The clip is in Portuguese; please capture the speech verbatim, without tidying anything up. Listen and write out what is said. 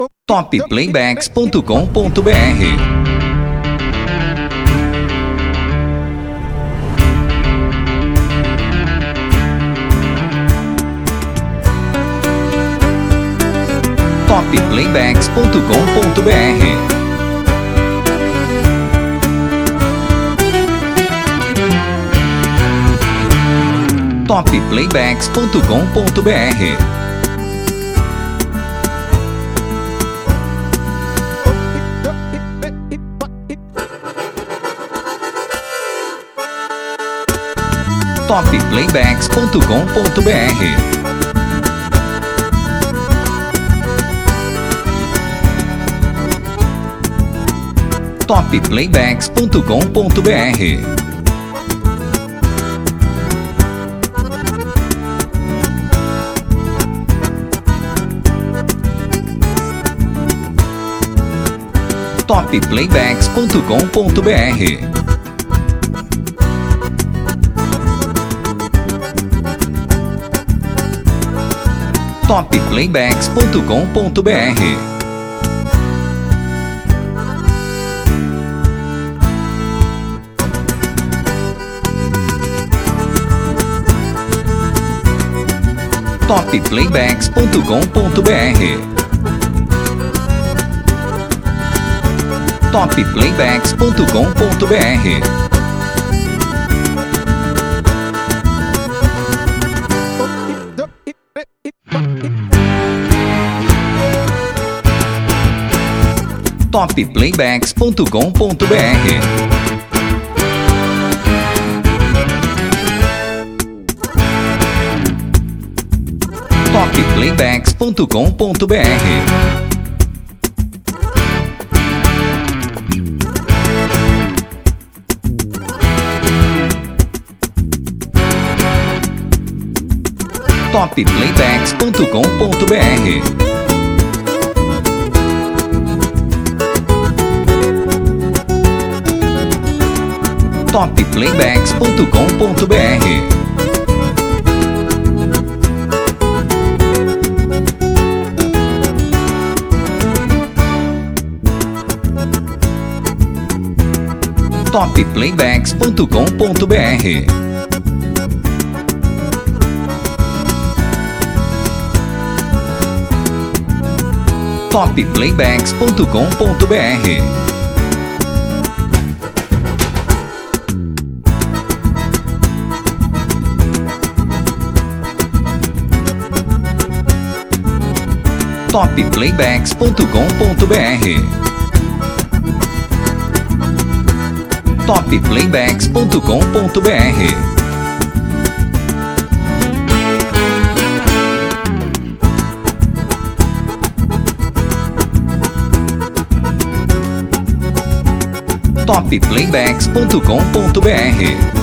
topplaybacks ponto com ponto br. topplaybacks ponto com ponto br. topplaybacks ponto com ponto br. topplaybacks ponto com ponto br. topplaybacks ponto com ponto br. topplaybacks ponto com ponto br. topplaybacks ponto com ponto br. topplaybacks ponto com ponto br. topplaybacks ponto com ponto br. topplaybacks ponto com ponto br. topplaybacks ponto com ponto br. topplaybacks ponto com ponto br. topplaybacks ponto com ponto br. topplaybacks ponto com ponto br. topplaybacks ponto com ponto br. topplaybacks ponto com ponto br. topplaybacks ponto com ponto br. topplaybacks ponto com ponto br.